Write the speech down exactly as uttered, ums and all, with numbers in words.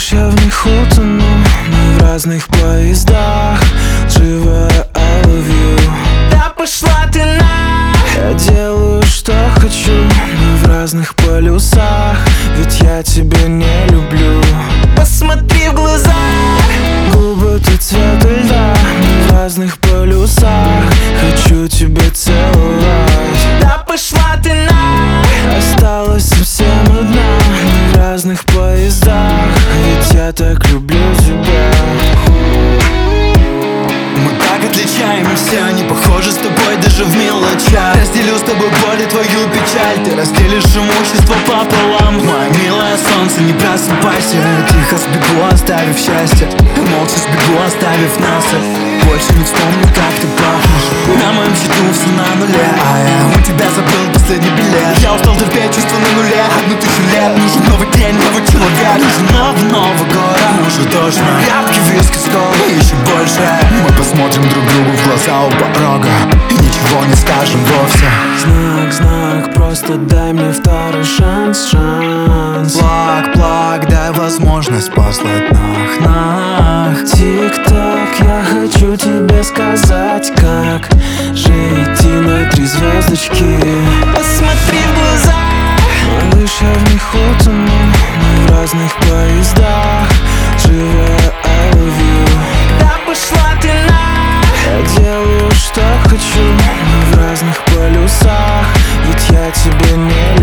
Малыш, я в них утону, мы в разных поездах. Лживая I love you. Да пошла ты на. Я делаю, что хочу, мы в разных полюсах. Ведь я тебя не люблю. Посмотри в глаза. Губы тут цвета льда, мы в разных полюсах. Хочу тебя целовать. Да пошла ты на. Осталось совсем одна, мы в разных поездах. Ведь я так люблю тебя. Мы так отличаемся, не похожи с тобой даже в мелочах. Разделю с тобой боль и твою печаль. Ты разделишь имущество пополам. Моя милая солнце, не просыпайся. Тихо сбегу, оставив счастье. Молча сбегу, оставив нас. Больше не вспомню, как ты пахнешь. На моем счету все на нуле, а я у тебя забыл последний билет. Я устал терпеть чувства на нуле. Одну тысячу лет, нужен новый день, новый человек. Нужен новый Новый год, нужен точно крепкий виски, стол и еще больше. Мы посмотрим друг другу в глаза у порога и ничего не скажем вовсе. Знак, знак, просто дай мне второй шанс, шанс. Плак, плак, дай возможность послать нах, нах. Тик-так, я хочу тебе сказать, как жить и на три звездочки. Посмотри в глаза. Малыш, я в них утону, мы в разных поездах. Лживая I love you. Да пошла ты на. Я делаю, что хочу, мы в разных полюсах. Ведь я тебя не